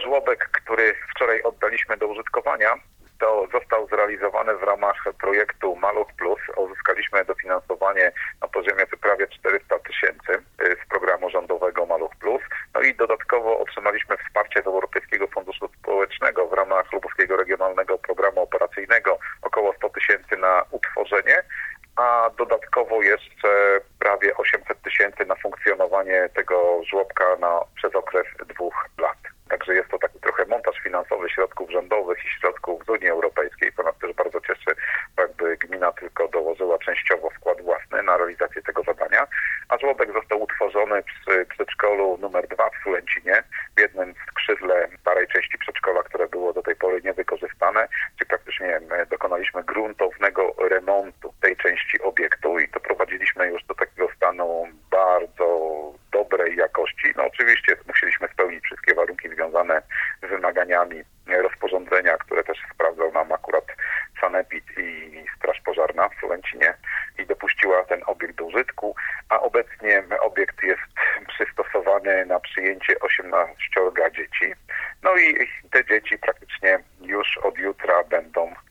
żłobek, który wczoraj oddaliśmy do użytkowania, to został zrealizowany w ramach projektu Maluch Plus. Uzyskaliśmy dofinansowanie na poziomie prawie 400 000 z programu rządowego Maluch Plus. No i dodatkowo otrzymaliśmy wsparcie z Europejskiego Funduszu Społecznego w ramach Lubuskiego Regionalnego Programu Operacyjnego około 100 000 na utworzenie, a dodatkowo jeszcze prawie 800 000 na funkcjonowanie tego żłobka przez okres 2 lat. Także jest to taki trochę montaż finansowy środków rządowych i środków z Unii Europejskiej, co nas też bardzo cieszy, bo jakby gmina tylko dołożyła częściowo wkład własny na realizację tego zadania, a żłobek został utworzony przy przedszkolu numer 2 w Sulęcinie, w jednym skrzydle starej części przedszkola, które było do tej pory niewykorzystane, czyli praktycznie dokonaliśmy gruntownego remontu tej części obiektu i doprowadziliśmy już do takiego stanu bardzo dobrej jakości. No oczywiście musieliśmy spełnić wszystkie warunki związane z wymaganiami rozporządzenia, które też sprawdzał nam akurat Sanepid i Straż Pożarna w Sulęcinie i dopuściła ten obiekt do użytku, a obecnie obiekt jest przystosowany na przyjęcie 18 dzieci. No i te dzieci praktycznie już od jutra będą